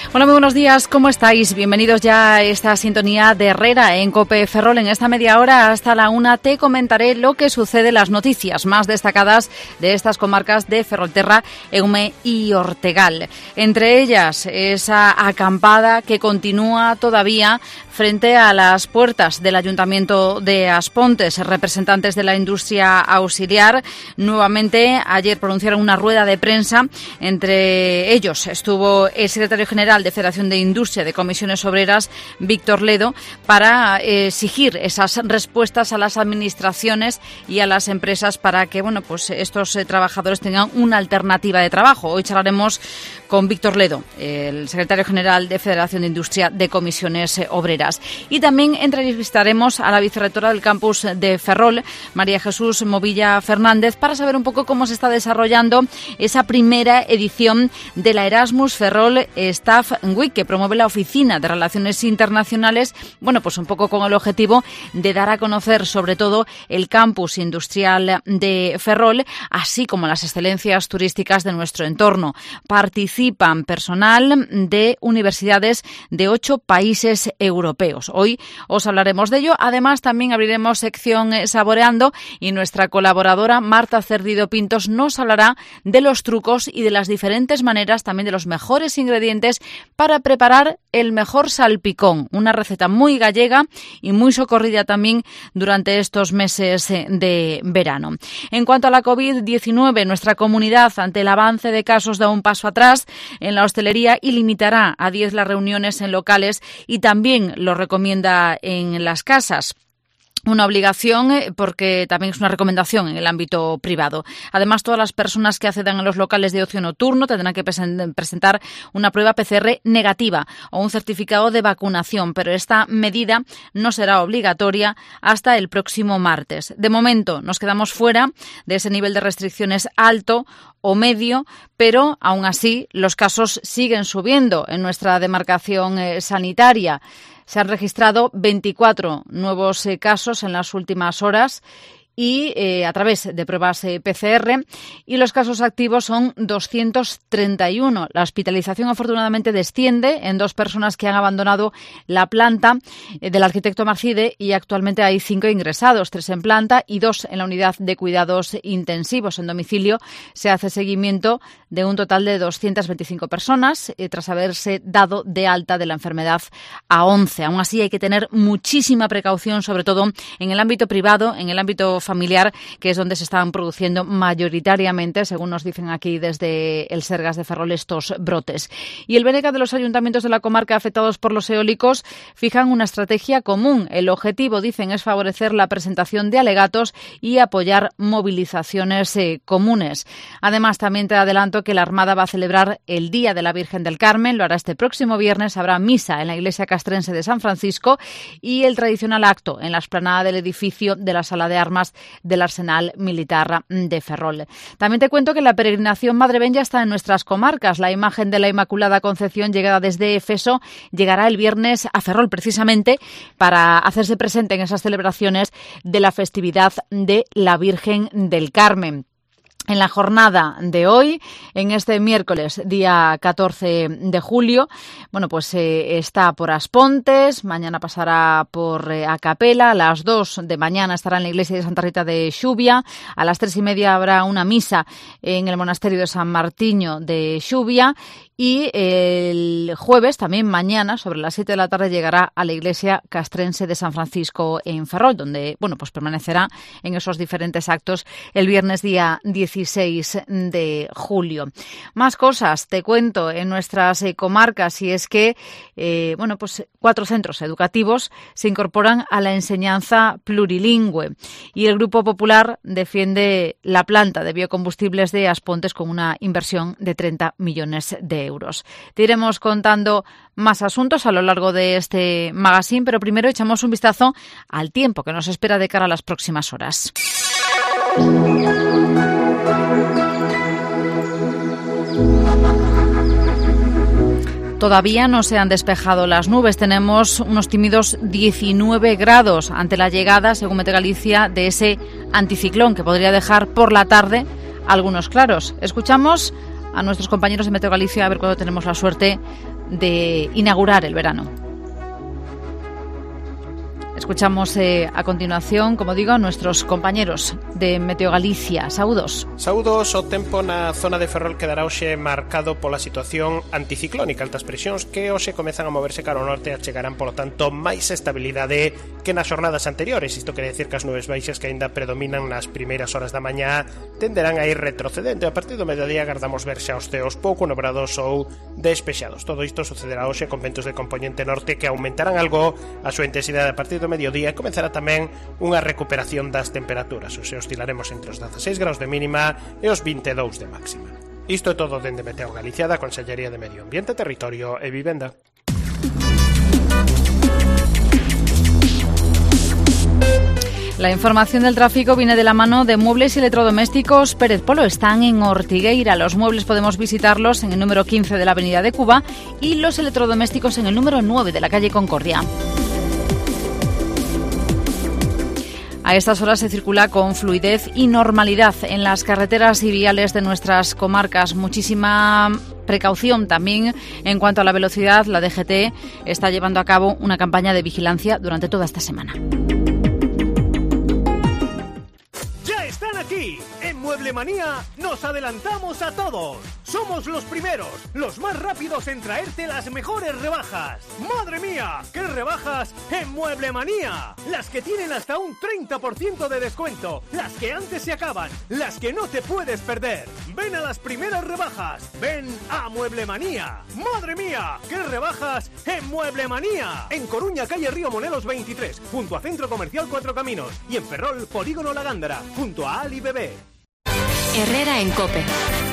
Hola, muy buenos días, ¿cómo estáis? Bienvenidos ya a esta sintonía de Herrera en COPE Ferrol. En esta media hora hasta la 1 te comentaré lo que sucede, las noticias más destacadas de estas comarcas de Ferrolterra, Eume y Ortegal. Entre ellas, esa acampada que continúa todavía frente a las puertas del Ayuntamiento de Aspontes. Representantes de la industria auxiliar nuevamente ayer pronunciaron una rueda de prensa. Entre ellos estuvo el secretario general de Federación de Industria de Comisiones Obreras, Víctor Ledo, para exigir esas respuestas a las administraciones y a las empresas para que estos trabajadores tengan una alternativa de trabajo. Hoy charlaremos con Víctor Ledo, el secretario general de Federación de Industria de Comisiones Obreras. Y también entrevistaremos a la vicerrectora del campus de Ferrol, María Jesús Movilla Fernández, para saber un poco cómo se está desarrollando esa primera edición de la Erasmus Ferrol Staff Week, que promueve la Oficina de Relaciones Internacionales, un poco con el objetivo de dar a conocer sobre todo el campus industrial de Ferrol, así como las excelencias turísticas de nuestro entorno. Participan personal de universidades de 8 países europeos. Hoy os hablaremos de ello. Además, también abriremos sección Saboreando y nuestra colaboradora Marta Cerdido Pintos nos hablará de los trucos y de las diferentes maneras, también de los mejores ingredientes para preparar el mejor salpicón, una receta muy gallega y muy socorrida también durante estos meses de verano. En cuanto a la COVID-19, nuestra comunidad, ante el avance de casos, da un paso atrás en la hostelería y limitará a 10 las reuniones en locales y también lo recomienda en las casas. Una obligación porque también es una recomendación en el ámbito privado. Además, todas las personas que accedan a los locales de ocio nocturno tendrán que presentar una prueba PCR negativa o un certificado de vacunación, pero esta medida no será obligatoria hasta el próximo martes. De momento nos quedamos fuera de ese nivel de restricciones alto o medio, pero aún así los casos siguen subiendo en nuestra demarcación sanitaria. Se han registrado 24 nuevos casos en las últimas horas y a través de pruebas PCR, y los casos activos son 231. La hospitalización afortunadamente desciende en 2 personas que han abandonado la planta del arquitecto Marcide y actualmente hay 5 ingresados, 3 en planta y 2 en la unidad de cuidados intensivos. En domicilio se hace seguimiento de un total de 225 personas tras haberse dado de alta de la enfermedad a 11. Aún así hay que tener muchísima precaución, sobre todo en el ámbito privado, en el ámbito familiar, que es donde se están produciendo mayoritariamente, según nos dicen aquí desde el Sergas de Ferrol, estos brotes. Y el BNK de los ayuntamientos de la comarca afectados por los eólicos fijan una estrategia común. El objetivo, dicen, es favorecer la presentación de alegatos y apoyar movilizaciones comunes. Además, también te adelanto que la Armada va a celebrar el Día de la Virgen del Carmen. Lo hará este próximo viernes. Habrá misa en la iglesia castrense de San Francisco y el tradicional acto en la explanada del edificio de la Sala de Armas del Arsenal Militar de Ferrol. También te cuento que la peregrinación Madre ya está en nuestras comarcas. La imagen de la Inmaculada Concepción, llegada desde Éfeso, llegará el viernes a Ferrol precisamente para hacerse presente en esas celebraciones de la festividad de la Virgen del Carmen. En la jornada de hoy, en este miércoles, día 14 de julio, está por Aspontes, mañana pasará por Acapela, a las 2 de mañana estará en la iglesia de Santa Rita de Xubia, a las 3:30 habrá una misa en el monasterio de San Martiño de Xubia y el jueves, también mañana, sobre las 7 de la tarde, llegará a la iglesia castrense de San Francisco en Ferrol, donde permanecerá en esos diferentes actos el viernes día 16 de julio. Más cosas te cuento en nuestras comarcas, y es que 4 centros educativos se incorporan a la enseñanza plurilingüe y el Grupo Popular defiende la planta de biocombustibles de Aspontes con una inversión de 30 millones de euros. Te iremos contando más asuntos a lo largo de este magazine, pero primero echamos un vistazo al tiempo que nos espera de cara a las próximas horas. Todavía no se han despejado las nubes. Tenemos unos tímidos 19 grados ante la llegada, según Mete Galicia, de ese anticiclón que podría dejar por la tarde algunos claros. Escuchamos a nuestros compañeros de Meteo Galicia a ver cuándo tenemos la suerte de inaugurar el verano. Escuchamos a continuación, como digo, a nuestros compañeros de Meteo Galicia. Saúdos. Saúdos. O tempo na zona de Ferrol quedará hoxe marcado pola situación anticiclónica. Altas presións que hoxe comezan a moverse cara ao norte e achegarán, polo tanto, máis estabilidade que nas xornadas anteriores. Isto quere decir que as nubes baixas que aínda predominan nas primeiras horas da mañá tenderán a ir retrocedendo. A partir do mediodía agardamos ver xa os ceos pouco nubrados ou despexados. Todo isto sucederá hoxe con ventos de componente norte que aumentarán algo a súa intensidade a partir do mediodía. Comenzará tamén unha recuperación das temperaturas. Os oscilaremos entre os 16 graus de mínima e os 22 de máxima. Isto é todo dende Meteo Galicia, da Consellería de Medio Ambiente, Territorio e Vivenda. La información del tráfico viene de la mano de Muebles y Electrodomésticos Pérez Polo. Están en Ortigueira. Los muebles podemos visitarlos en el número 15 de la Avenida de Cuba y los electrodomésticos en el número 9 de la calle Concordia. A estas horas se circula con fluidez y normalidad en las carreteras y viales de nuestras comarcas. Muchísima precaución también en cuanto a la velocidad. La DGT está llevando a cabo una campaña de vigilancia durante toda esta semana. ¡Ya están aquí! En Mueblemanía nos adelantamos a todos. Somos los primeros, los más rápidos en traerte las mejores rebajas. ¡Madre mía! ¡Qué rebajas en Mueblemanía! Las que tienen hasta un 30% de descuento, las que antes se acaban, las que no te puedes perder. Ven a las primeras rebajas. Ven a Mueblemanía. ¡Madre mía! ¡Qué rebajas en Mueblemanía! En Coruña, calle Río Monelos 23, junto a Centro Comercial Cuatro Caminos. Y en Ferrol, Polígono La Gándara, junto a Ali Bebé. Herrera en COPE.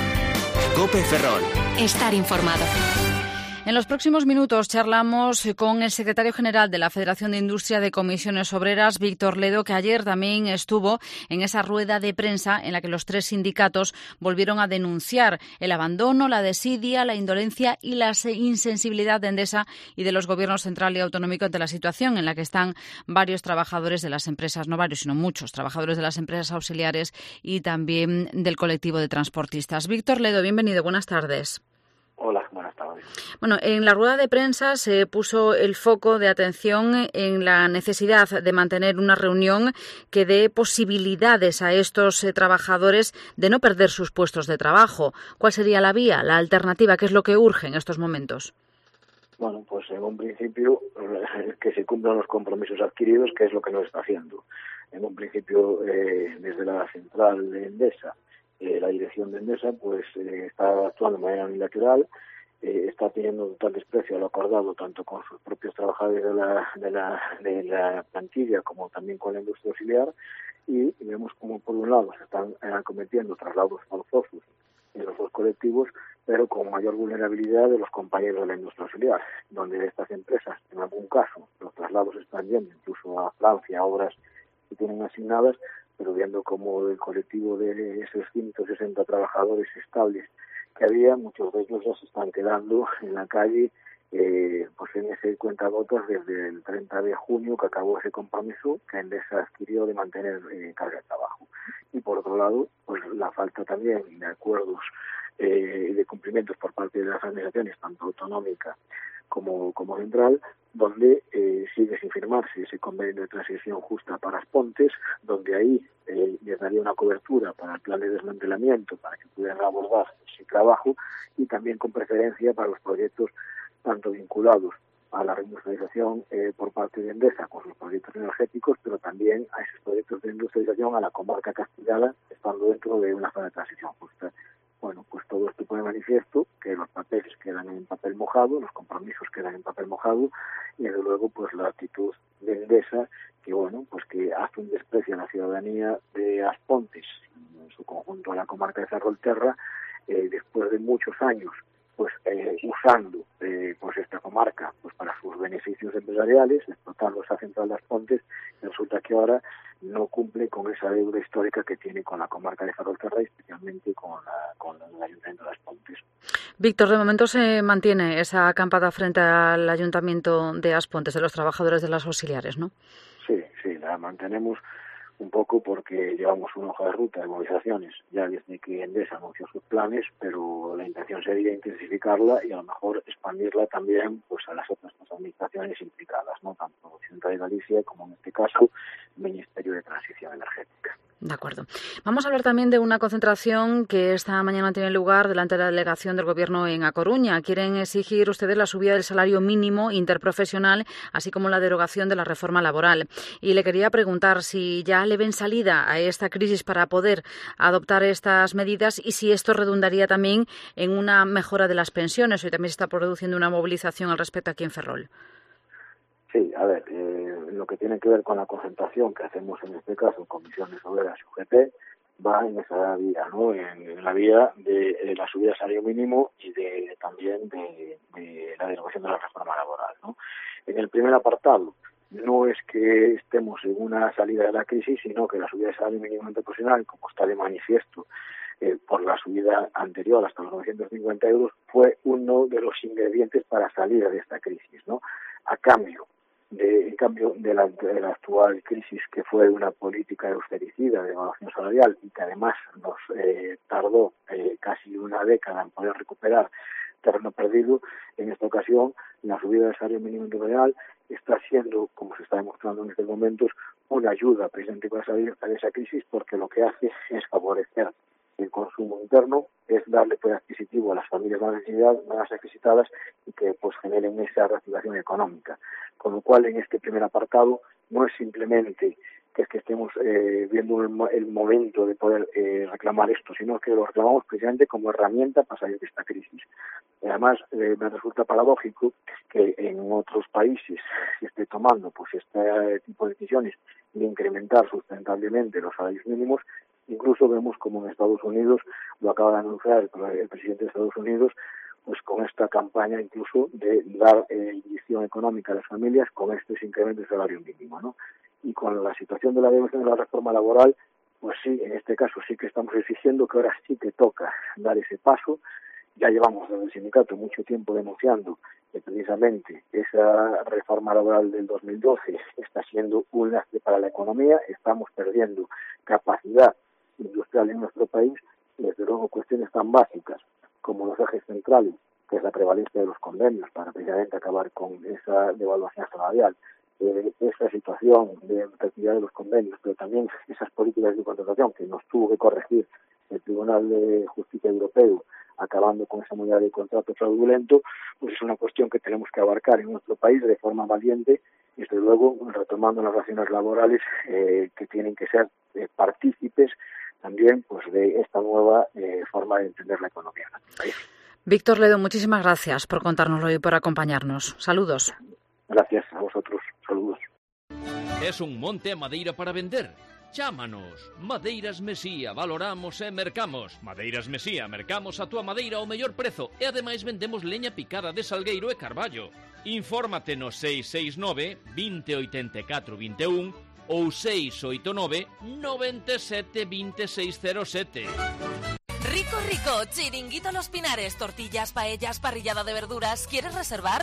COPE Ferrol. Estar informado. En los próximos minutos charlamos con el secretario general de la Federación de Industria de Comisiones Obreras, Víctor Ledo, que ayer también estuvo en esa rueda de prensa en la que los tres sindicatos volvieron a denunciar el abandono, la desidia, la indolencia y la insensibilidad de Endesa y de los gobiernos central y autonómico ante la situación en la que están varios trabajadores de las empresas, no varios, sino muchos trabajadores de las empresas auxiliares y también del colectivo de transportistas. Víctor Ledo, bienvenido, buenas tardes. Hola, buenas tardes. Bueno, en la rueda de prensa se puso el foco de atención en la necesidad de mantener una reunión que dé posibilidades a estos trabajadores de no perder sus puestos de trabajo. ¿Cuál sería la vía, la alternativa? ¿Qué es lo que urge en estos momentos? Bueno, pues en un principio que se cumplan los compromisos adquiridos, que es lo que no está haciendo. En un principio, desde la central de Endesa, la dirección de Endesa pues está actuando de manera unilateral, está teniendo total desprecio a lo acordado tanto con sus propios trabajadores de la plantilla como también con la industria auxiliar, y vemos como por un lado se están acometiendo traslados forzosos en los dos colectivos, pero con mayor vulnerabilidad de los compañeros de la industria auxiliar, donde estas empresas, en algún caso, los traslados están yendo incluso a Francia, obras que tienen asignadas, pero viendo como el colectivo de esos 160 trabajadores estables que había, muchos de ellos ya se están quedando en la calle, pues en ese cuentagotas desde el 30 de junio que acabó ese compromiso que Endesa adquirió de mantener carga de trabajo. Y por otro lado, pues la falta también de acuerdos y de cumplimientos por parte de las administraciones, tanto autonómica como central, donde sigue sin firmarse ese convenio de transición justa para Aspontes, donde ahí les daría una cobertura para el plan de desmantelamiento, para que pudieran abordar ese trabajo, y también con preferencia para los proyectos tanto vinculados a la reindustrialización por parte de Endesa con sus proyectos energéticos, pero también a esos proyectos de industrialización a la comarca castellana, estando dentro de una zona de transición justa. Bueno, pues todo esto pone manifiesto que los papeles quedan en papel mojado, los compromisos quedan en papel mojado, y desde luego pues la actitud de Endesa, que bueno, pues que hace un desprecio a la ciudadanía de Aspontes, en su conjunto a la comarca de Ferrolterra, después de muchos años pues usando pues esta comarca pues para sus beneficios empresariales, explotando esa central de Aspontes, resulta que ahora no cumple con esa deuda histórica que tiene con la comarca de Ferrolterra y especialmente con el Ayuntamiento de Aspontes. Víctor, de momento se mantiene esa acampada frente al Ayuntamiento de Aspontes, de los trabajadores de las auxiliares, ¿no? Sí, la mantenemos un poco porque llevamos una hoja de ruta de movilizaciones ya desde que Endesa anunció sus planes, pero la intención sería intensificarla y a lo mejor expandirla también pues a las otras administraciones implicadas, ¿no? Tanto Xunta de Galicia como en este caso el Ministerio de Transición Energética. De acuerdo. Vamos a hablar también de una concentración que esta mañana tiene lugar delante de la delegación del Gobierno en A Coruña. Quieren exigir ustedes la subida del salario mínimo interprofesional, así como la derogación de la reforma laboral. Y le quería preguntar si ya le ven salida a esta crisis para poder adoptar estas medidas y si esto redundaría también en una mejora de las pensiones. Hoy también se está produciendo una movilización al respecto aquí en Ferrol. Sí, a ver, lo que tiene que ver con la concentración que hacemos en este caso, Comisiones Obreras y UGT, va en esa vía, ¿no? En la vía de la subida del salario mínimo y también de la derogación de la reforma laboral, ¿no? En el primer apartado, no es que estemos en una salida de la crisis, sino que la subida del salario mínimo interprofesional, como está de manifiesto por la subida anterior hasta los 950 euros, fue uno de los ingredientes para salir de esta crisis, ¿no? En cambio de la actual crisis, que fue una política austericida de evaluación salarial y que además nos tardó casi una década en poder recuperar terreno perdido, en esta ocasión la subida del salario mínimo interprofesional está siendo, como se está demostrando en estos momentos, una ayuda precisamente para salir de esa crisis, porque lo que hace es favorecer el consumo interno, es darle poder adquisitivo a las familias más necesitadas y que pues generen esa reactivación económica. Con lo cual, en este primer apartado, no es simplemente que estemos viendo el momento de poder reclamar esto, sino que lo reclamamos precisamente como herramienta para salir de esta crisis. Además, me resulta paradójico que en otros países se esté tomando pues este tipo de decisiones de incrementar sustentablemente los salarios mínimos. Incluso vemos como en Estados Unidos, lo acaba de anunciar el presidente de Estados Unidos, pues con esta campaña incluso de dar inyección económica a las familias con estos incrementos de salario mínimo, ¿no? Y con la situación de la derogación de la reforma laboral, pues sí, en este caso sí que estamos exigiendo que ahora sí que toca dar ese paso. Ya llevamos desde el sindicato mucho tiempo denunciando que precisamente esa reforma laboral del 2012 está siendo un lastre para la economía, estamos perdiendo capacidad industrial en nuestro país y desde luego cuestiones tan básicas como los ejes centrales, que es la prevalencia de los convenios para precisamente acabar con esa devaluación salarial, esa situación de actividad de los convenios, pero también esas políticas de contratación que nos tuvo que corregir el Tribunal de Justicia Europeo, acabando con esa modalidad de contrato fraudulento, pues es una cuestión que tenemos que abarcar en nuestro país de forma valiente y desde luego retomando las relaciones laborales que tienen que ser partícipes también pues de esta nueva forma de entender la economía. Víctor Ledo, muchísimas gracias por contárnoslo y por acompañarnos. Saludos. Gracias a vosotros. Saludos. Es un monte a madeira para vender? Chámanos. Madeiras Mesía, valoramos e mercamos. Madeiras Mesía, mercamos a túa madeira ao mellor prezo e ademais vendemos leña picada de salgueiro e carballo. Infórmate no 669 2084 21 ou 689 97 2607. Rico, rico, chiringuito Los Pinares, tortillas, paellas, parrillada de verduras. ¿Quieres reservar?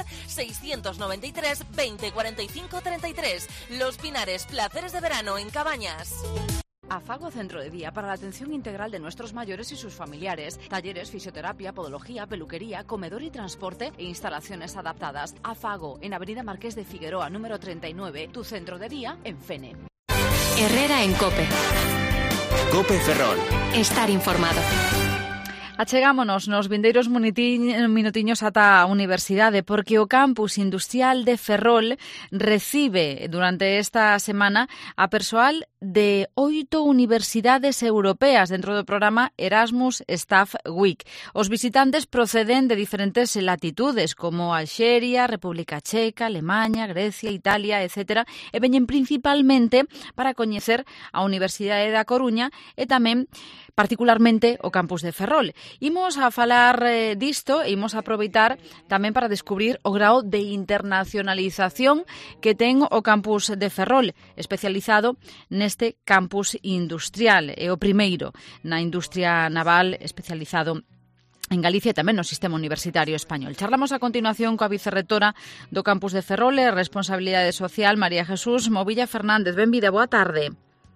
693 20 45 33. Los Pinares, placeres de verano en Cabañas. Afago Centro de Día para la atención integral de nuestros mayores y sus familiares. Talleres, fisioterapia, podología, peluquería, comedor y transporte e instalaciones adaptadas. Afago, en Avenida Marqués de Figueroa, número 39, tu centro de día en Fene. Herrera en COPE. COPE Ferrol. Estar informado. Achegámonos nos vindeiros minutiños ata a universidade, porque o Campus Industrial de Ferrol recibe durante esta semana a persoal de 8 universidades europeas dentro do programa Erasmus Staff Week. Os visitantes proceden de diferentes latitudes, como Alxeria, República Checa, Alemania, Grecia, Italia, etc. E veñen principalmente para coñecer a Universidade da Coruña e tamén particularmente o campus de Ferrol. Imos a falar disto e imos a aproveitar tamén para descubrir o grao de internacionalización que ten o campus de Ferrol, especializado neste campus industrial. É o primeiro na industria naval especializado en Galicia e tamén no sistema universitario español. Charlamos a continuación coa vicerrectora do campus de Ferrol e responsabilidade social, María Jesús Movilla Fernández. Benvida, boa tarde.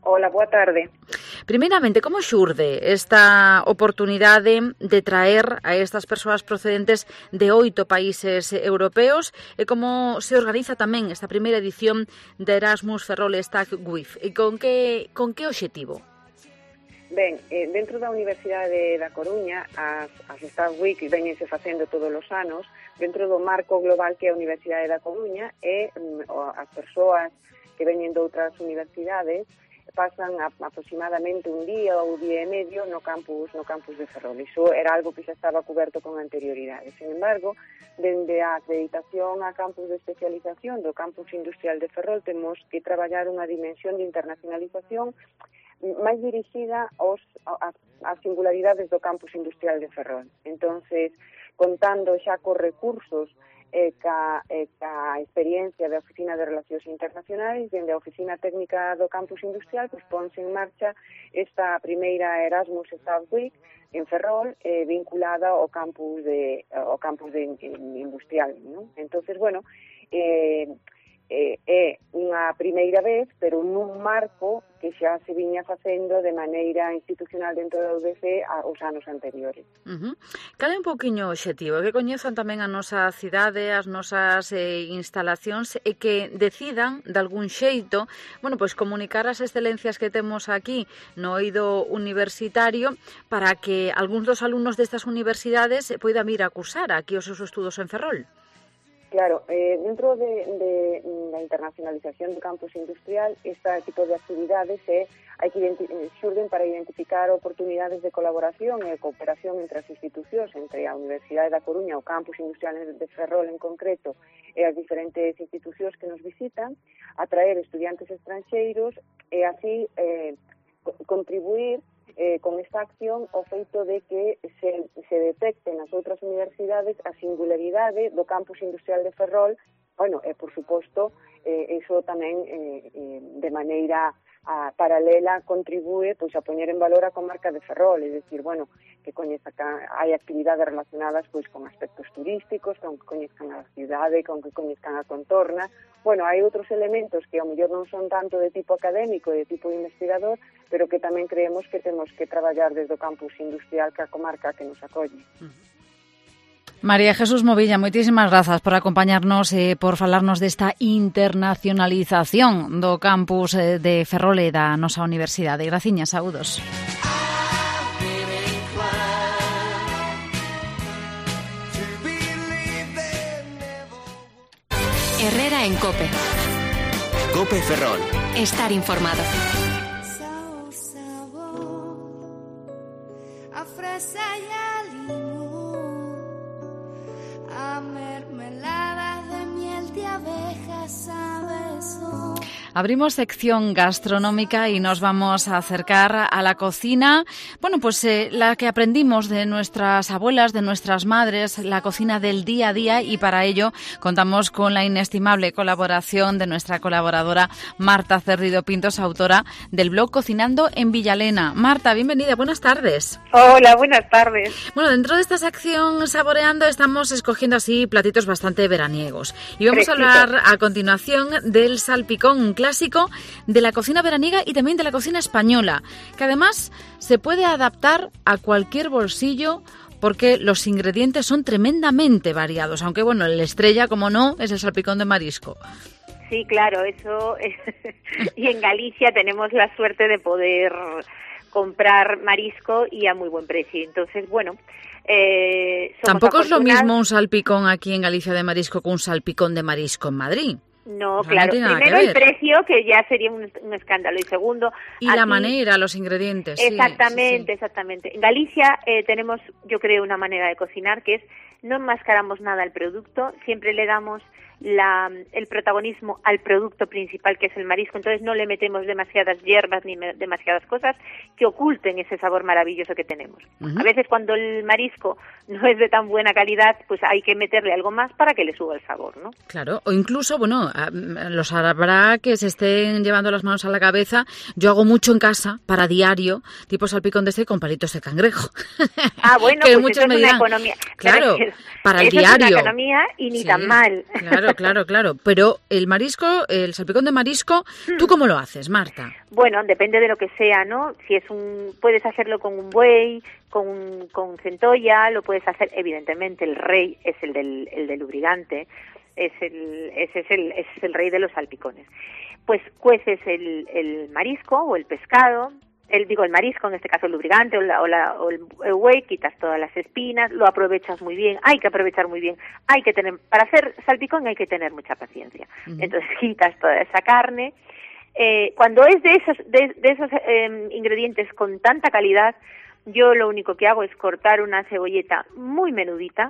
Hola, boa tarde. Primeiramente, como xurde esta oportunidade de traer a estas persoas procedentes de 8 países europeos e como se organiza tamén esta primeira edición de Erasmus Ferrol Stag Week? E con que obxectivo? Ben, dentro da Universidade da Coruña, as Stag Week veñense facendo todos os anos dentro do marco global que é a Universidade da Coruña e as persoas que veñen de outras universidades pasan aproximadamente un día ou día e medio no campus de Ferrol. Iso era algo que xa estaba coberto con anterioridade. Sin embargo, dende a acreditación a campus de especialización do campus industrial de Ferrol temos que traballar unha dimensión de internacionalización máis dirixida ás singularidades do campus industrial de Ferrol. Entonces, contando xa cos recursos ca experiencia da Oficina de Relacións Internacionais, dende a Oficina Técnica do Campus Industrial, pues ponse en marcha esta primeira Erasmus Stag Week en Ferrol, vinculada ao campus de industrial, ¿no? Entonces, bueno, é unha primeira vez, pero nun marco que xa se viña facendo de maneira institucional dentro da UDC aos anos anteriores. Cal é un pouquiño o obxectivo? Que coñezan tamén a nosa cidade, as nosas instalacións e que decidan, de algún xeito, bueno, pois comunicar as excelencias que temos aquí no eido universitario para que algúns dos alumnos destas universidades poidan vir a cursar aquí os seus estudos en Ferrol. Claro, dentro da internacionalización do campus industrial, este tipo de actividades xurden para identificar oportunidades de colaboración e cooperación entre as institucións, entre a Universidade da Coruña, o campus industrial de Ferrol en concreto, e as diferentes institucións que nos visitan, atraer estudiantes estranxeiros e así contribuir con esta acción o feito de que se detecten nas outras universidades a singularidade do campus industrial de Ferrol, bueno, e por suposto, iso tamén de maneira paralela contribúe pois a poñer en valor a comarca de Ferrol, é dicir, bueno, que hai actividades relacionadas pois con aspectos turísticos, con que coñezcan a cidade, con que coñezcan a contorna. Bueno, hai outros elementos que ao mellor non son tanto de tipo académico e de tipo investigador, pero que tamén creemos que temos que traballar desde o campus industrial que a comarca que nos acolle. María Jesús Movilla, moitísimas grazas por acompañarnos e por falarnos desta internacionalización do campus de Ferrol e da nosa universidade. Graciñas, saúdos. Herrera en COPE. COPE Ferrol. Estar informado. A fresa y a limón, a mermelada de miel de abejas, ¿sabes? Abrimos sección gastronómica y nos vamos a acercar a la cocina, bueno, pues la que aprendimos de nuestras abuelas, de nuestras madres, la cocina del día a día, y para ello contamos con la inestimable colaboración de nuestra colaboradora Marta Cerrido Pintos, autora del blog Cocinando en Villalena. Marta, bienvenida, buenas tardes. Hola, buenas tardes. Bueno, dentro de esta sección Saboreando estamos escogiendo así platitos bastante veraniegos y vamos a hablar a continuación del salpicón, un clásico de la cocina veraniega y también de la cocina española, que además se puede adaptar a cualquier bolsillo porque los ingredientes son tremendamente variados, aunque bueno, la estrella, como no, es el salpicón de marisco. Sí, claro, eso es. Y en Galicia tenemos la suerte de poder comprar marisco y a muy buen precio. Entonces, bueno, tampoco es lo mismo un salpicón aquí en Galicia de marisco que un salpicón de marisco en Madrid. No, claro. Primero el precio, que ya sería un escándalo. Y segundo... Y aquí, la manera, los ingredientes. Exactamente, sí. Exactamente. En Galicia tenemos, yo creo, una manera de cocinar que es no enmascaramos nada al producto, siempre le damos el protagonismo al producto principal, que es el marisco. Entonces no le metemos demasiadas hierbas ni demasiadas cosas que oculten ese sabor maravilloso que tenemos. A veces cuando el marisco no es de tan buena calidad, pues hay que meterle algo más para que le suba el sabor, ¿no? Claro, o incluso, bueno, los habrá que se estén llevando las manos a la cabeza. Yo hago mucho en casa, para diario, tipo salpicón de este con palitos de cangrejo. Ah, bueno, que pues eso es una economía. Claro, para el diario. Es una economía y ni tan mal. Claro. Claro. Pero el marisco, el salpicón de marisco, ¿tú cómo lo haces, Marta? Bueno, depende de lo que sea, ¿no? Si es puedes hacerlo con un buey, con centolla, lo puedes hacer, evidentemente el rey es el del lubricante, ese es el rey de los salpicones. Pues cueces el marisco o el pescado, el marisco, en este caso el lubricante o el buey, quitas todas las espinas, lo aprovechas muy bien, hay que aprovechar muy bien, para hacer salpicón hay que tener mucha paciencia. Entonces quitas toda esa carne. Cuando es de esos ingredientes con tanta calidad, yo lo único que hago es cortar una cebolleta muy menudita,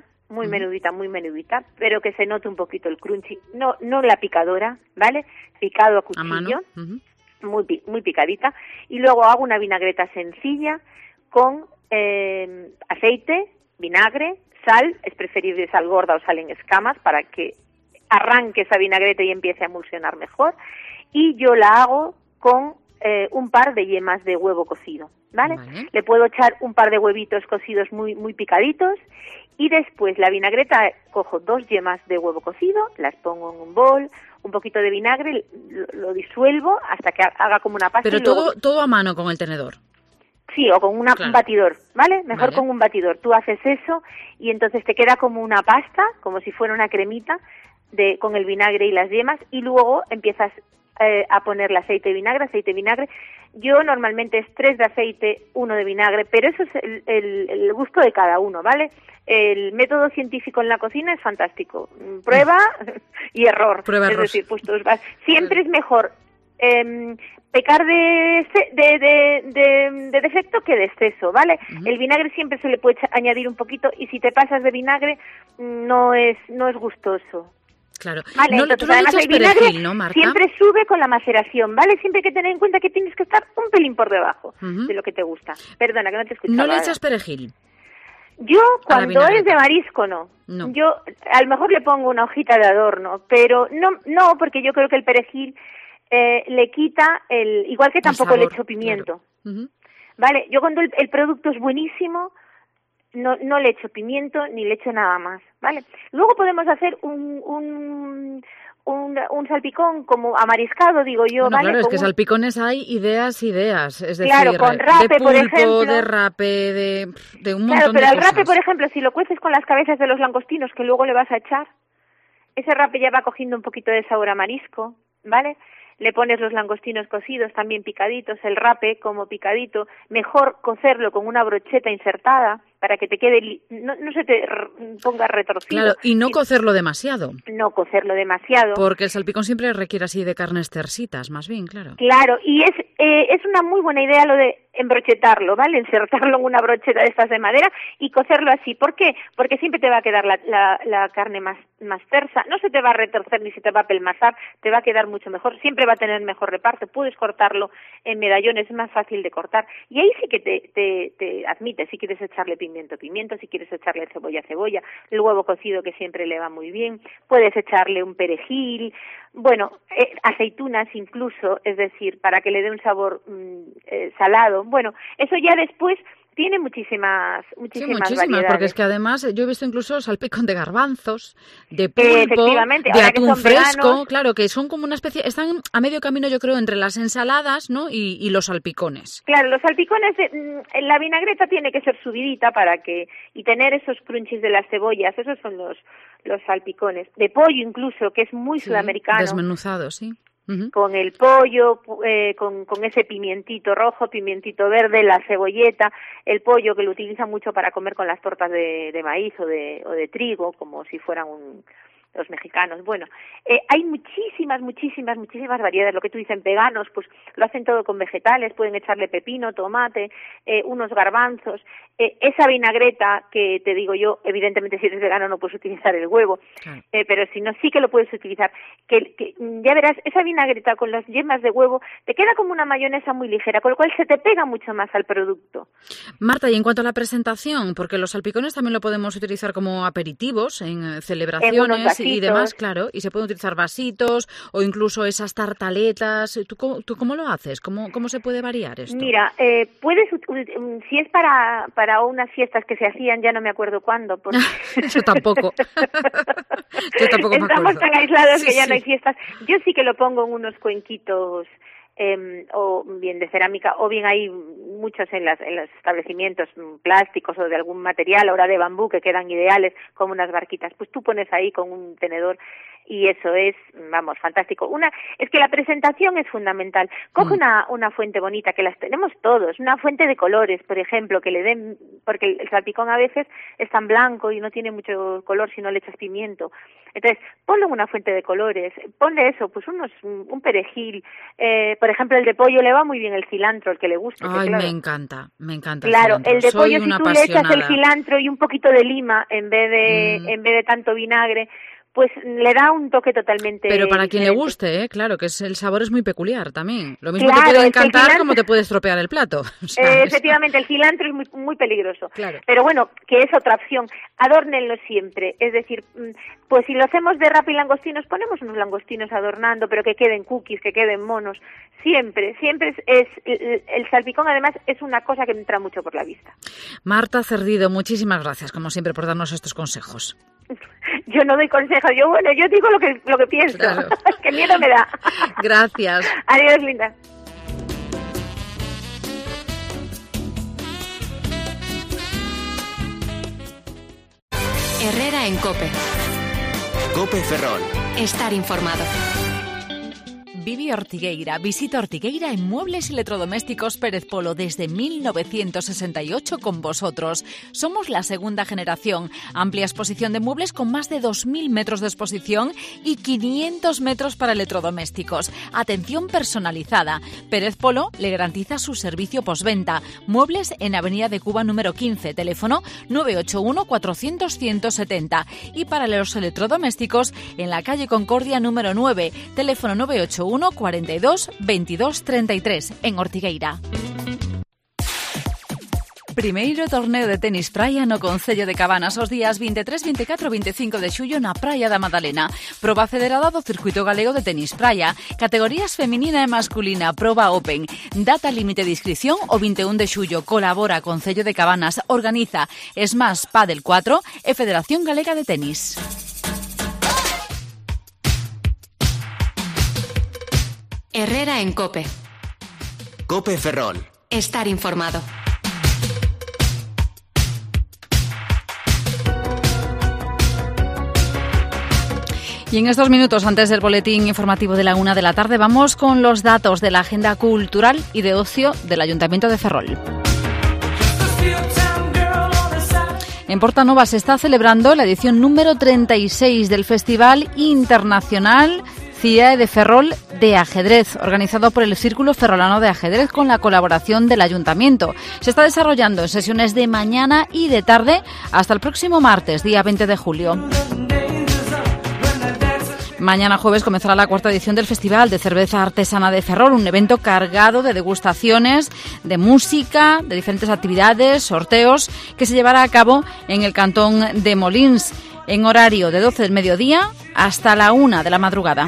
pero que se note un poquito el crunchy, no la picadora, ¿vale? Picado a cuchillo, muy picadita, y luego hago una vinagreta sencilla con aceite, vinagre, sal, es preferible sal gorda o sal en escamas para que arranque esa vinagreta y empiece a emulsionar mejor, y yo la hago con un par de yemas de huevo cocido, ¿vale? Le puedo echar un par de huevitos cocidos muy picaditos, y después la vinagreta, cojo 2 yemas de huevo cocido, las pongo en un bol, un poquito de vinagre, lo disuelvo hasta que haga como una pasta. Pero todo a mano con el tenedor. Sí, o con un batidor, ¿vale? Mejor con un batidor. Tú haces eso y entonces te queda como una pasta, como si fuera una cremita con el vinagre y las yemas, y luego empiezas a ponerle aceite y vinagre. Yo normalmente es 3 de aceite, 1 de vinagre, pero eso es el gusto de cada uno, ¿vale? El método científico en la cocina es fantástico. Prueba y error. Es decir, pues siempre es mejor pecar de defecto que de exceso, ¿vale? El vinagre siempre se le puede añadir un poquito, y si te pasas de vinagre no es gustoso. Claro. Vale, entonces además el vinagre siempre sube con la maceración, ¿vale? Siempre hay que tener en cuenta que tienes que estar un pelín por debajo de lo que te gusta. Perdona, que no te escuchaba. ¿No le echas perejil? Yo, cuando es de marisco, no. Yo a lo mejor le pongo una hojita de adorno, pero no, porque yo creo que el perejil le quita igual que tampoco le echo pimiento. Claro. Vale, yo cuando el producto es buenísimo, no le echo pimiento ni le echo nada más, ¿vale? Luego podemos hacer un salpicón como amariscado, digo yo, bueno, ¿vale? Claro, es que salpicones hay ideas, es decir, claro, con rape, de pulpo, por ejemplo, de rape, de un montón de cosas. Claro, pero al rape, por ejemplo, si lo cueces con las cabezas de los langostinos que luego le vas a echar, ese rape ya va cogiendo un poquito de sabor a marisco, ¿vale? Le pones los langostinos cocidos también picaditos, el rape como picadito, mejor cocerlo con una brocheta insertada para que te quede, no se te ponga retorcido. Claro, y no cocerlo demasiado. No cocerlo demasiado. Porque el salpicón siempre requiere así de carnes tersitas, más bien, claro. Claro, y es una muy buena idea lo de embrochetarlo, ¿vale? Insertarlo en una brocheta de estas de madera y cocerlo así. ¿Por qué? Porque siempre te va a quedar la carne más tersa, no se te va a retorcer ni se te va a pelmazar, te va a quedar mucho mejor, siempre va a tener mejor reparto, puedes cortarlo en medallones, es más fácil de cortar, y ahí sí que te admite, si quieres echarle pimiento, si quieres echarle cebolla, el huevo cocido que siempre le va muy bien, puedes echarle un perejil, bueno, aceitunas incluso, es decir, para que le dé un sabor salado, bueno, eso ya después tiene muchísimas variedades. Porque es que además yo he visto incluso salpicón de garbanzos, de pulpo, de atún fresco, veganos, claro, que son como una especie, están a medio camino yo creo entre las ensaladas, ¿no? y los salpicones. Claro, los salpicones, la vinagreta tiene que ser subidita y tener esos crunchies de las cebollas, esos son los salpicones. De pollo incluso, que es muy sudamericano. Desmenuzado, sí. Con el pollo, con ese pimientito rojo, pimientito verde, la cebolleta, el pollo que lo utilizan mucho para comer con las tortas de maíz o de trigo, como si fueran los mexicanos. Bueno, hay muchísimas variedades. Lo que tú dices, veganos, pues lo hacen todo con vegetales, pueden echarle pepino, tomate, unos garbanzos. Esa vinagreta que te digo yo, evidentemente si eres vegano no puedes utilizar el huevo, pero si no sí que lo puedes utilizar. Que ya verás, esa vinagreta con las yemas de huevo te queda como una mayonesa muy ligera, con lo cual se te pega mucho más al producto. Marta, y en cuanto a la presentación, porque los salpicones también lo podemos utilizar como aperitivos en celebraciones y demás, claro, y se pueden utilizar vasitos o incluso esas tartaletas. ¿Tú cómo lo haces? ¿Cómo se puede variar esto? Mira, puedes, si es para unas fiestas que se hacían, ya no me acuerdo cuándo. Porque... Yo tampoco. Yo tampoco me acuerdo. Estamos tan aislados que ya no hay fiestas. Yo sí que lo pongo en unos cuenquitos o bien de cerámica, o bien hay muchos en los establecimientos plásticos o de algún material, ahora de bambú, que quedan ideales, como unas barquitas. Pues tú pones ahí con un tenedor y eso es, vamos, fantástico. Es que la presentación es fundamental. Coge una fuente bonita, que las tenemos todos, una fuente de colores, por ejemplo, que le den, porque el salpicón a veces es tan blanco y no tiene mucho color si no le echas pimiento. Entonces, ponle una fuente de colores, ponle eso, pues un perejil, por ejemplo, el de pollo le va muy bien el cilantro, el que le guste. Ay, claro, me encanta. Claro, el de pollo, si tú le echas el apasionada. cilantro y un poquito de lima en vez de tanto vinagre, pues le da un toque totalmente Pero para quien le diferente. guste, claro, que el sabor es muy peculiar también. Lo mismo Claro, te puede es que el encantar cilantro... como te puede estropear el plato. O sea, efectivamente, el cilantro es muy, muy peligroso. Claro. Pero bueno, que es otra opción. Adórnenlo siempre. Es decir, pues si lo hacemos de rapa y langostinos, ponemos unos langostinos adornando, pero que queden cookies, que queden monos. Siempre es el salpicón, además, es una cosa que entra mucho por la vista. Marta Cerdido, muchísimas gracias, como siempre, por darnos estos consejos. Yo no doy consejos, yo digo lo que pienso. Claro. Qué miedo me da. Gracias. Adiós, Linda. Herrera en COPE. COPE Ferrol. Estar informado. Vivi Ortigueira. Visita Ortigueira en Muebles y Electrodomésticos Pérez Polo desde 1968 con vosotros. Somos la segunda generación. Amplia exposición de muebles con más de 2.000 metros de exposición y 500 metros para electrodomésticos. Atención personalizada. Pérez Polo le garantiza su servicio postventa. Muebles en Avenida de Cuba número 15. Teléfono 981 400 170. Y para los electrodomésticos en la calle Concordia número 9. Teléfono 981 42 22 33 en Ortigueira. Primeiro torneo de tenis praia no Concello de Cabanas os días 23, 24 e 25 de xullo na Praia da Madalena. Proba federada do Circuito Galego de Tenis Praia. Categorías feminina e masculina. Proba Open. Data límite de inscripción o 21 de xullo. Colabora Concello de Cabanas. Organiza Smash Padel 4 e Federación Galega de Tenis. Herrera en COPE. COPE Ferrol. Estar informado. Y en estos minutos, antes del boletín informativo de la 1 de la tarde, vamos con los datos de la agenda cultural y de ocio del Ayuntamiento de Ferrol. En Portanova se está celebrando la edición número 36 del Festival Internacional Cidade de Ferrol de Ajedrez, organizado por el Círculo Ferrolano de Ajedrez con la colaboración del Ayuntamiento. Se está desarrollando en sesiones de mañana y de tarde hasta el próximo martes, día 20 de julio. Mañana jueves comenzará la cuarta edición del Festival de Cerveza Artesana de Ferrol, un evento cargado de degustaciones, de música, de diferentes actividades, sorteos, que se llevará a cabo en el cantón de Molins, en horario de 12 del mediodía hasta la 1 de la madrugada.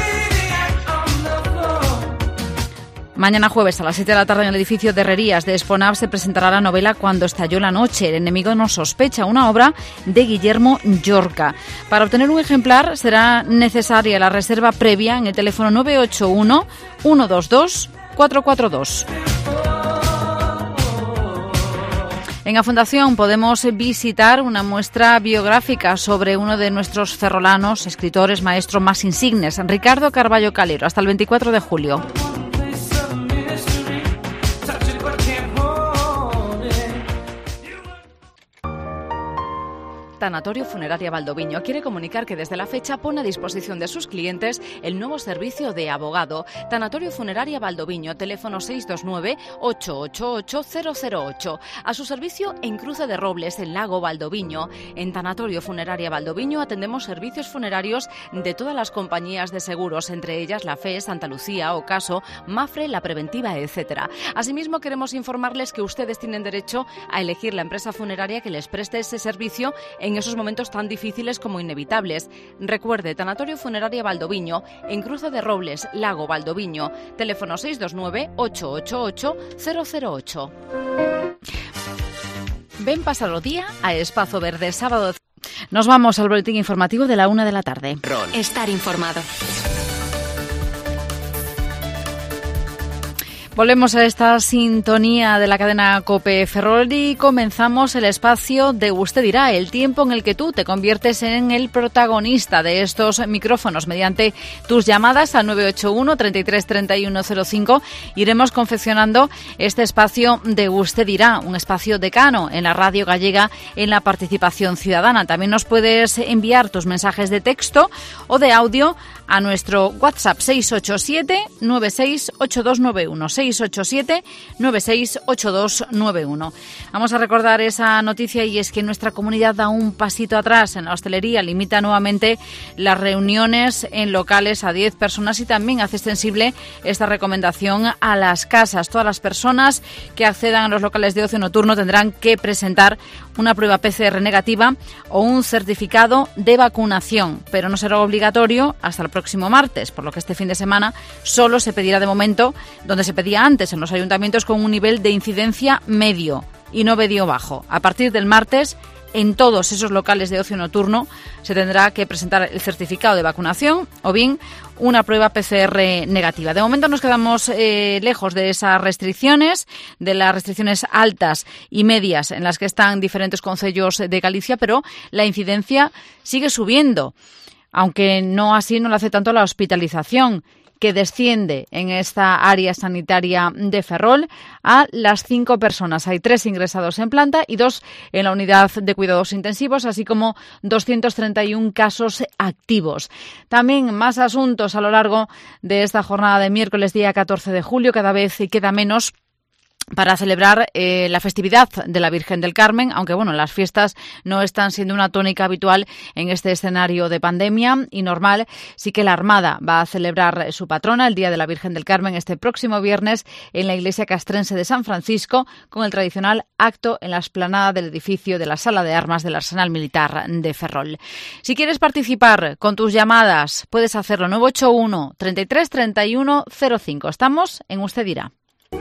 Mañana jueves a las 7 de la tarde en el edificio de Herrerías de Esponav se presentará la novela Cuando estalló la noche, el enemigo no sospecha, una obra de Guillermo Llorca. Para obtener un ejemplar será necesaria la reserva previa en el teléfono 981 122 442. En la Fundación podemos visitar una muestra biográfica sobre uno de nuestros ferrolanos, escritores, maestros más insignes, Ricardo Carballo Calero, hasta el 24 de julio. Tanatorio Funeraria Valdoviño quiere comunicar que desde la fecha pone a disposición de sus clientes el nuevo servicio de abogado. Tanatorio Funeraria Valdoviño, teléfono 629-888-008. A su servicio en Cruce de Robles, en Lago Valdoviño. En Tanatorio Funeraria Valdoviño atendemos servicios funerarios de todas las compañías de seguros, entre ellas la FE, Santa Lucía, Ocaso, Mafre, La Preventiva, etc. Asimismo, queremos informarles que ustedes tienen derecho a elegir la empresa funeraria que les preste ese servicio en en esos momentos tan difíciles como inevitables. Recuerde, Tanatorio Funeraria Valdoviño, en Cruce de Robles, Lago Valdoviño, teléfono 629-888-008. Ven pasar el día a Espacio Verde, sábado. Nos vamos al boletín informativo de la 1 de la tarde. Estar informado. Volvemos a esta sintonía de la cadena COPE Ferrol y comenzamos el espacio de Usted dirá, el tiempo en el que tú te conviertes en el protagonista de estos micrófonos mediante tus llamadas al 981 33 31 05. Iremos confeccionando este espacio de Usted dirá, un espacio decano en la radio gallega en la participación ciudadana. También nos puedes enviar tus mensajes de texto o de audio a nuestro WhatsApp 687 968291 687-968291. Vamos a recordar esa noticia y es que nuestra comunidad da un pasito atrás en la hostelería, limita nuevamente las reuniones en locales a 10 personas y también hace extensible esta recomendación a las casas. Todas las personas que accedan a los locales de ocio nocturno tendrán que presentar una prueba PCR negativa o un certificado de vacunación, pero no será obligatorio hasta el próximo martes, por lo que este fin de semana solo se pedirá de momento donde se pedía antes en los ayuntamientos con un nivel de incidencia medio y no medio bajo. A partir del martes, en todos esos locales de ocio nocturno se tendrá que presentar el certificado de vacunación o bien una prueba PCR negativa. De momento nos quedamos lejos de esas restricciones, de las restricciones altas y medias en las que están diferentes concellos de Galicia, pero la incidencia sigue subiendo, aunque no así no lo hace tanto la hospitalización, que desciende en esta área sanitaria de Ferrol a las 5 personas. Hay 3 ingresados en planta y 2 en la unidad de cuidados intensivos, así como 231 casos activos. También más asuntos a lo largo de esta jornada de miércoles, día 14 de julio. Cada vez queda menos para celebrar la festividad de la Virgen del Carmen, aunque bueno, las fiestas no están siendo una tónica habitual en este escenario de pandemia y normal. Sí que la Armada va a celebrar su patrona, el Día de la Virgen del Carmen, este próximo viernes en la iglesia castrense de San Francisco, con el tradicional acto en la explanada del edificio de la Sala de Armas del Arsenal Militar de Ferrol. Si quieres participar con tus llamadas, puedes hacerlo 981 33 31 05. Estamos en Usted dirá.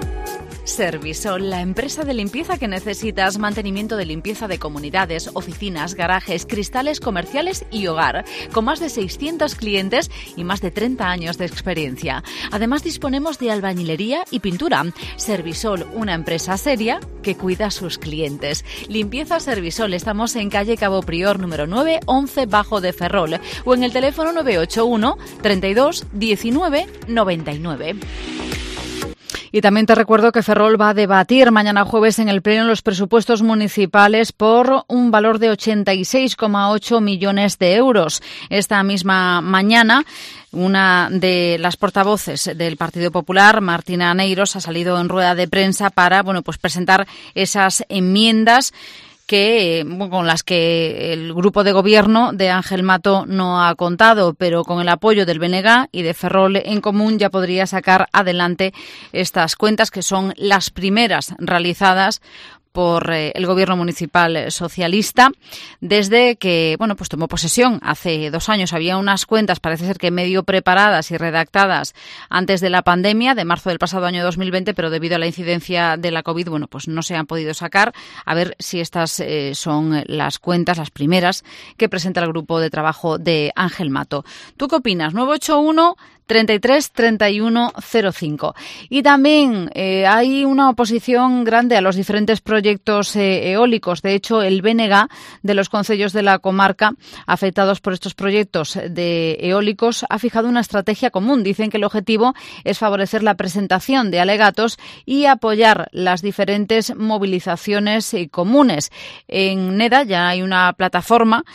Servisol, la empresa de limpieza que necesitas, mantenimiento de limpieza de comunidades, oficinas, garajes, cristales comerciales y hogar, con más de 600 clientes y más de 30 años de experiencia. Además disponemos de albañilería y pintura. Servisol, una empresa seria que cuida a sus clientes. Limpieza Servisol, estamos en calle Cabo Prior, número 9, 11 Bajo de Ferrol, o en el teléfono 981 32 19 99. Y también te recuerdo que Ferrol va a debatir mañana jueves en el Pleno los presupuestos municipales por un valor de 86,8 millones de euros. Esta misma mañana, una de las portavoces del Partido Popular, Martina Neiros, ha salido en rueda de prensa para presentar esas enmiendas con las que el grupo de gobierno de Ángel Mato no ha contado, pero con el apoyo del BNG y de Ferrol en Común ya podría sacar adelante estas cuentas, que son las primeras realizadas por el gobierno municipal socialista desde que tomó posesión hace 2 años. Había unas cuentas, parece ser que medio preparadas y redactadas antes de la pandemia, de marzo del pasado año 2020, pero debido a la incidencia de la COVID, no se han podido sacar. A ver si estas son las cuentas, las primeras, que presenta el grupo de trabajo de Ángel Mato. ¿Tú qué opinas? 981 33 31 05. Y también hay una oposición grande a los diferentes proyectos eólicos. De hecho, el BNG de los concellos de la comarca afectados por estos proyectos de eólicos ha fijado una estrategia común. Dicen que el objetivo es favorecer la presentación de alegatos y apoyar las diferentes movilizaciones comunes. En Neda ya hay una plataforma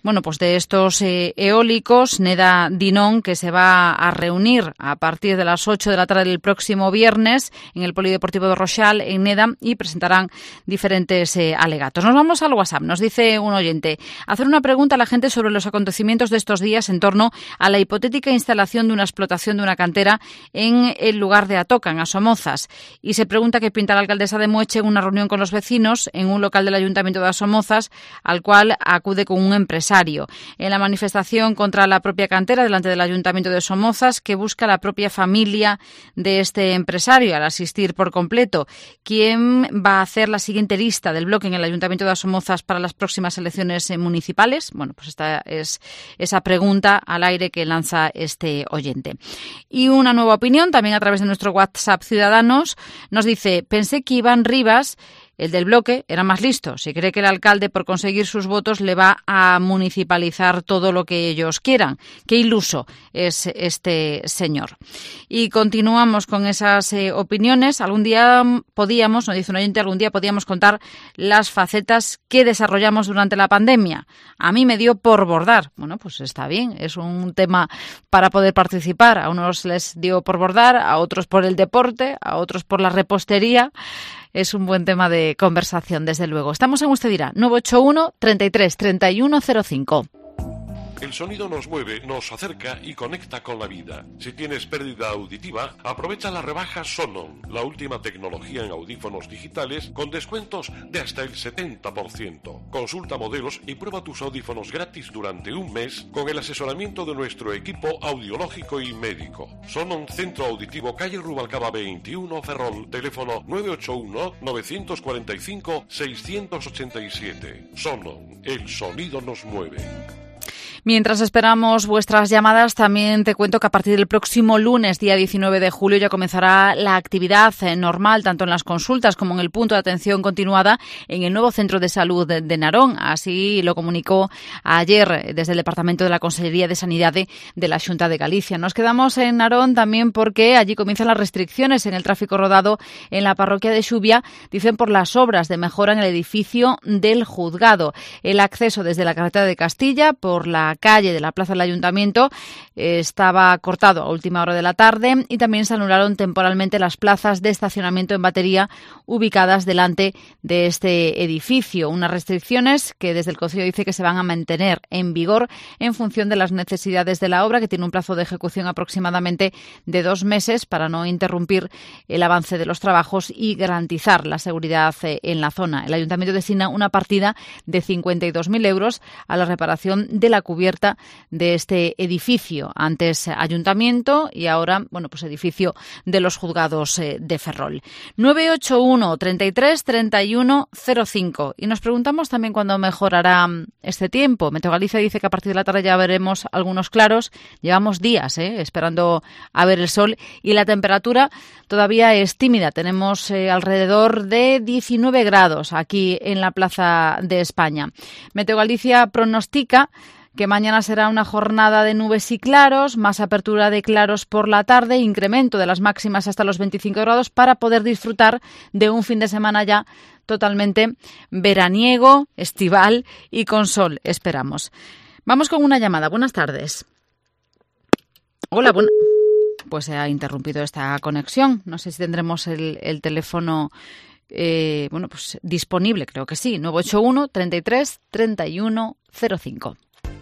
bueno, pues de estos eólicos, Neda Dinón, que se va a reunir a partir de las 8 de la tarde del próximo viernes en el Polideportivo de Rochal, en Neda, y presentarán diferentes alegatos. Nos vamos al WhatsApp. Nos dice un oyente: hacer una pregunta a la gente sobre los acontecimientos de estos días en torno a la hipotética instalación de una explotación de una cantera en el lugar de Atoca, en Asomozas. Y se pregunta qué pinta la alcaldesa de Moeche en una reunión con los vecinos en un local del Ayuntamiento de Asomozas, al cual acude con un empresario. En la manifestación contra la propia cantera delante del Ayuntamiento de Somozas, que busca la propia familia de este empresario al asistir por completo. ¿Quién va a hacer la siguiente lista del bloque en el Ayuntamiento de Somozas para las próximas elecciones municipales? Bueno, pues esta es esa pregunta al aire que lanza este oyente. Y una nueva opinión, también a través de nuestro WhatsApp Ciudadanos, nos dice: pensé que Iván Rivas, el del bloque, era más listo. Si cree que el alcalde, por conseguir sus votos, le va a municipalizar todo lo que ellos quieran. Qué iluso es este señor. Y continuamos con esas opiniones. Algún día podíamos, nos dice un oyente, algún día podíamos contar las facetas que desarrollamos durante la pandemia. A mí me dio por bordar. Bueno, pues está bien, es un tema para poder participar. A unos les dio por bordar, a otros por el deporte, a otros por la repostería. Es un buen tema de conversación, desde luego. Estamos en Usted Dirá, 981 33 31 05. El sonido nos mueve, nos acerca y conecta con la vida. Si tienes pérdida auditiva, aprovecha las rebajas Sonon, la última tecnología en audífonos digitales con descuentos de hasta el 70%. Consulta modelos y prueba tus audífonos gratis durante un mes con el asesoramiento de nuestro equipo audiológico y médico. Sonon Centro Auditivo, calle Rubalcaba 21, Ferrol, teléfono 981-945-687. Sonon, el sonido nos mueve. Mientras esperamos vuestras llamadas, también te cuento que a partir del próximo lunes, día 19 de julio, ya comenzará la actividad normal, tanto en las consultas como en el punto de atención continuada en el nuevo Centro de Salud de Narón. Así lo comunicó ayer desde el Departamento de la Consellería de Sanidad de la Xunta de Galicia. Nos quedamos en Narón también porque allí comienzan las restricciones en el tráfico rodado en la parroquia de Xubia, dicen por las obras de mejora en el edificio del juzgado. El acceso desde la carretera de Castilla por la calle de la Plaza del Ayuntamiento estaba cortado a última hora de la tarde y también se anularon temporalmente las plazas de estacionamiento en batería ubicadas delante de este edificio. Unas restricciones que desde el Concello dice que se van a mantener en vigor en función de las necesidades de la obra, que tiene un plazo de ejecución aproximadamente de 2 meses para no interrumpir el avance de los trabajos y garantizar la seguridad en la zona. El Ayuntamiento destina una partida de 52.000 euros a la reparación de la cubierta de este edificio, antes Ayuntamiento y ahora, bueno, pues edificio de los juzgados de Ferrol. 981 33 31 05. Y nos preguntamos también cuándo mejorará este tiempo. Meteo Galicia dice que a partir de la tarde ya veremos algunos claros. Llevamos días esperando a ver el sol y la temperatura todavía es tímida. Tenemos alrededor de 19 grados aquí en la Plaza de España. Meteo Galicia pronostica que mañana será una jornada de nubes y claros, más apertura de claros por la tarde, incremento de las máximas hasta los 25 grados para poder disfrutar de un fin de semana ya totalmente veraniego, estival y con sol, esperamos. Vamos con una llamada. Buenas tardes. Hola, pues se ha interrumpido esta conexión. No sé si tendremos el teléfono pues disponible, creo que sí. 981 33 31 05.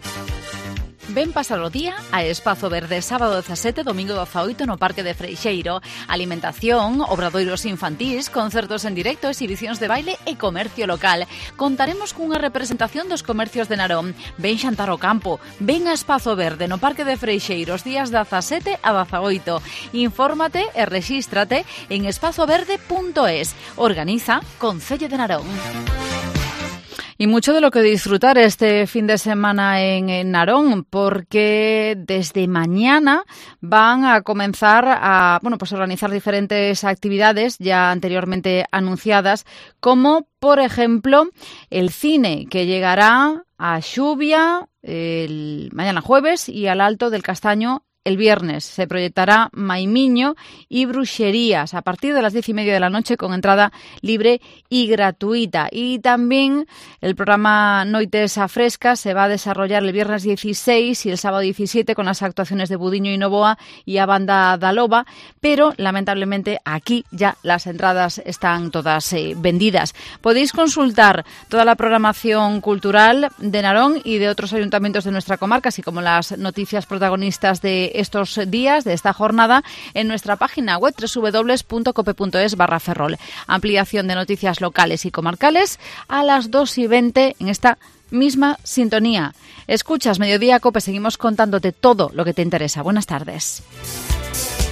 Ven pasar o día a Espazo Verde, sábado 17, domingo 18 no Parque de Freixeiro. Alimentación, obradoiros infantís, concertos en directo, exhibicións de baile e comercio local. Contaremos cunha representación dos comercios de Narón. Ven xantar ao campo, ven a Espazo Verde no Parque de Freixeiro os días 17 a 18. Infórmate e rexístrate en espazoverde.es. Organiza Concello de Narón. Y mucho de lo que disfrutar este fin de semana en Narón, porque desde mañana van a comenzar a organizar diferentes actividades ya anteriormente anunciadas, como por ejemplo el cine, que llegará a Xubia el mañana jueves y al Alto del Castaño el viernes. Se proyectará Maimiño y Bruxerías a partir de las 10:30 de la noche con entrada libre y gratuita. Y también el programa Noites a Fresca se va a desarrollar el viernes 16 y el sábado 17 con las actuaciones de Budiño y Novoa y a Banda da Loba, pero lamentablemente aquí ya las entradas están todas vendidas. Podéis consultar toda la programación cultural de Narón y de otros ayuntamientos de nuestra comarca, así como las noticias protagonistas de estos días, de esta jornada, en nuestra página web www.cope.es/ferrol. Ampliación de noticias locales y comarcales a las 2:20 en esta misma sintonía. Escuchas Mediodía Cope, seguimos contándote todo lo que te interesa. Buenas tardes.